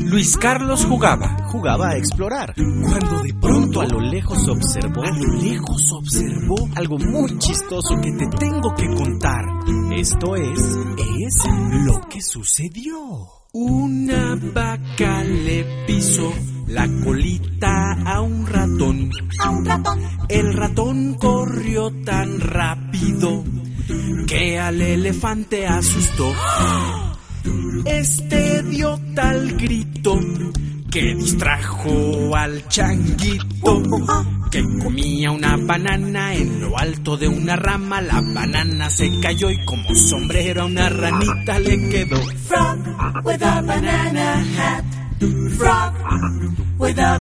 Luis Carlos jugaba a explorar, cuando de pronto a lo lejos observó algo muy chistoso que te tengo que contar. Esto es lo que sucedió. Una vaca le pisó la colita a un ratón. El ratón corrió tan rápido que al elefante asustó. Este dio tal grito que distrajo al changuito, que comía una banana en lo alto de una rama. La banana se cayó y como sombrero a una ranita le quedó. Frog with a banana hat. Frog with a